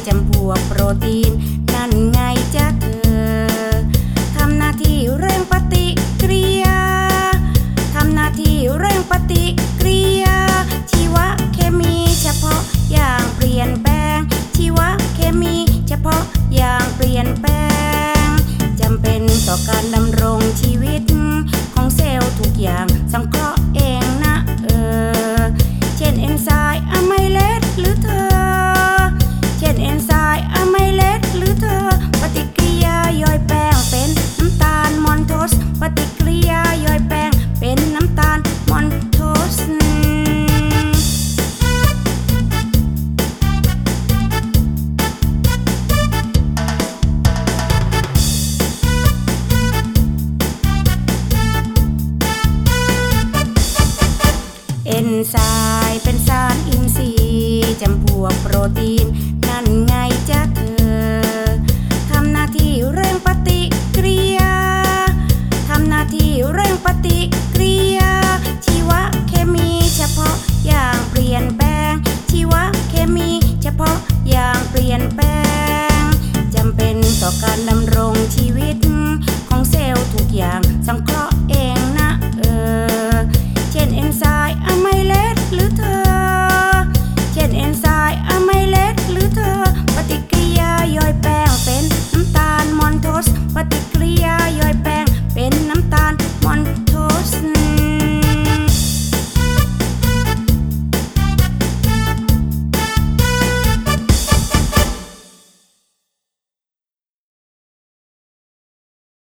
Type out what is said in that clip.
จำพวกโปรตีนนั่นไงจ๊ะเธอทำหน้าที่เร่งปฏิกิริยาทำหน้าที่เร่งปฏิกิริยาชีวเคมีเฉพาะอย่างเปลี่ยนแปลงชีวเคมีเฉพาะอย่างเปลี่ยนแปลงจำเป็นต่อการดำรงชีวิตของเซลล์ทุกอย่างสังเคราะห์เองนะเช่นเอนไซม์อะไมเลสหรือเธอเช่นเอนไซม์อะไมเลสหรือเธอปฏิกิริยาย่อยแป้งเป็นน้ำตาลมอนโทสปฏิกิริยาย่อยแป้งเป็นน้ำตาลมอนโทสเอนไซม์เป็นสารอินทรีย์จำพวกโปรตีนนั่นไงจ๊ะเธอทำหน้าที่เร่งปฏิกิริยาทำหน้าที่เร่งปฏิกิริยาชีวเคมีเฉพาะอย่างเปลี่ยนแปลงชีวเคมีเฉพาะอย่างเปลี่ยนแปลงจำเป็นต่อการดำรงชีวิตของเซลล์ทุกอย่าง